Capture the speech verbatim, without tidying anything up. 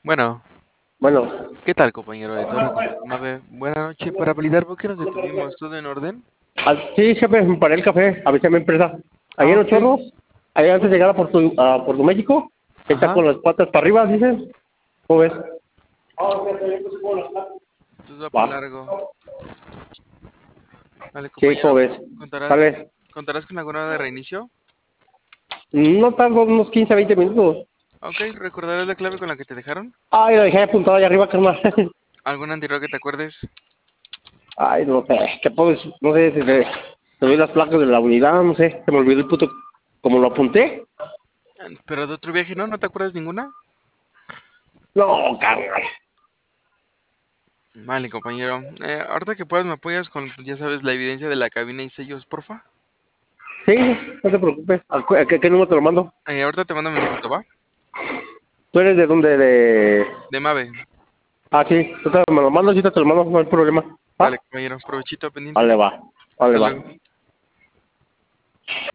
Bueno, Bueno, ¿qué tal, compañero de Torre con Mave? Buenas noches. Para validar por qué nos detuvimos, ¿todo en orden? al- sí, jefe, me paré el café, avisé a mi empresa. Ahí Ah, en los ok. chorros, ahí antes de llegar a Puerto, a Puerto México, está Ajá. con las patas para arriba, dicen. ¿Cómo ves? Entonces va para Va. largo. Vale, Sí, ¿cómo compañero. ves? ¿Contarás, Sale. contarás con alguna hora de reinicio? No tardo unos quince, veinte minutos. Ok, ¿recordarás la clave con la que te dejaron? Ay, la dejé apuntada allá arriba, carnal. ¿Alguna anterior que te acuerdes? Ay, no sé, ¿qué puedo decir? No sé si te, te doy las placas de la unidad, no sé, se me olvidó el puto, como lo apunté. ¿Pero de otro viaje no? ¿No te acuerdas ninguna? No, carnal. Vale, compañero. Eh, ahorita que puedas me apoyas con, ya sabes, la evidencia de la cabina y sellos, porfa. Sí, no te preocupes. ¿A cu- a qué, qué número te lo mando? Eh, ahorita te mando un mensajito, ¿va? ¿Tú eres de dónde? De... De Mave. Ah, sí, tú te me lo mando, yo te lo mando, no hay problema. Vale, ¿Va? compañero. Provechito, pendientes. Vale, va. Vale, Hasta va. luego.